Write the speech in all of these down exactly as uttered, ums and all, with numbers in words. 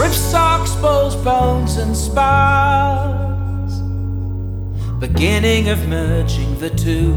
Ripped socks, balls, bones and spars, beginning of merging the two.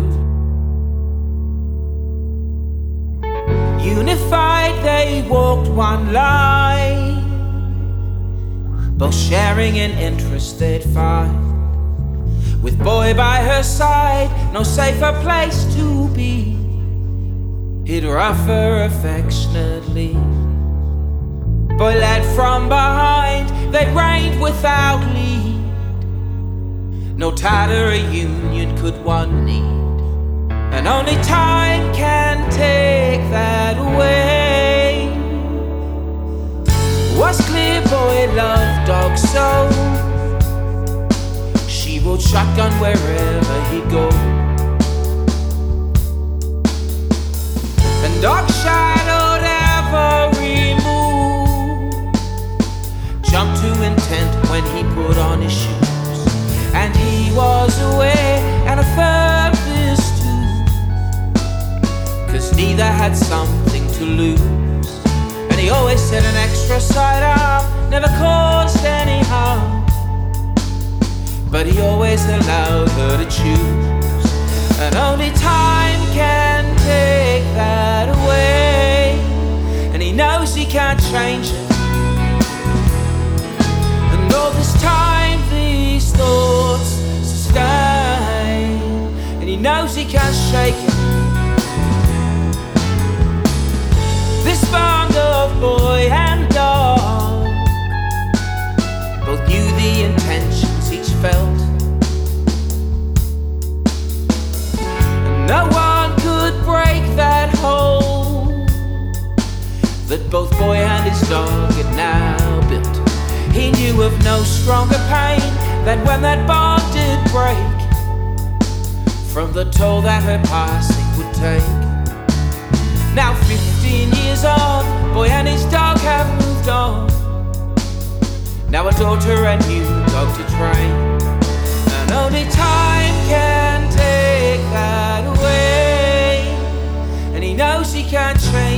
Unified they walked one line, both sharing an interest they'd find. With boy by her side, no safer place to be, he'd rough her affectionately. Boy led from behind, they reigned without lead. No tighter a union could one need, and only time can take that away. Was clear boy loved dog so, she rode shotgun wherever he'd go. And dog shadowed every move, jumped to intent when he put on his shoes. And he was aware and affirmed this too, 'cause neither had something to lose. And he always said an extra side arm never caused any harm, but he always allowed her to choose. And only time can take that away, and he knows he can't change it. And all this time these thoughts sustain, and he knows he can't shake it. This bond of boy and dog both knew the intentions each felt, and no one could break that hold that both boy and his dog had now built. He knew of no stronger pain than when that bond did break, from the toll that her passing would take. Now fifteen years on, boy and his dog have moved on. Now a daughter and new dog to train, and only time can take that away, and he knows he can't change